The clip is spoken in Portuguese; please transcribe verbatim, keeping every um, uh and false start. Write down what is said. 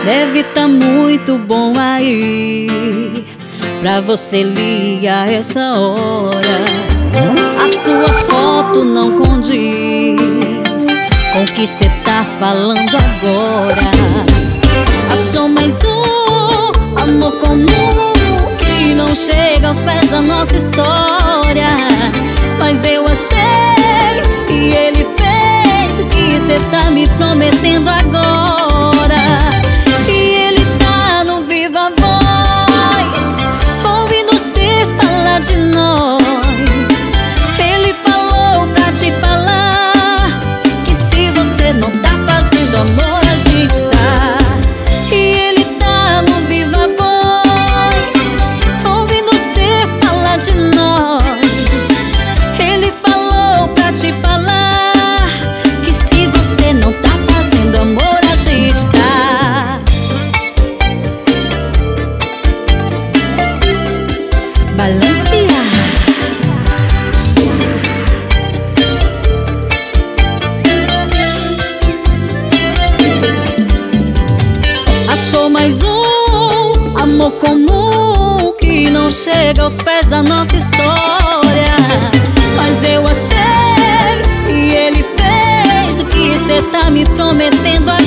Deve tá muito bom aí pra você ligar essa hora. A sua foto não condiz com o que cê tá falando agora. Achou mais um amor comum que não chega aos pés da nossa história. Mas eu achei e ele fez o que cê tá me prometendo agora. E ele tá no viva voz, ouvindo cê falar de nós. Ele falou pra te falar que se você não tá fazendo amor, a gente tá. E ele tá no viva voz, ouvindo cê falar de nós. Ele falou pra te falar que se você não tá fazendo amor, a gente tá. Balancear. Achou mais um amor comum que não chega aos pés da nossa história. Mas eu achei e ele fez o que cê tá me prometendo agora.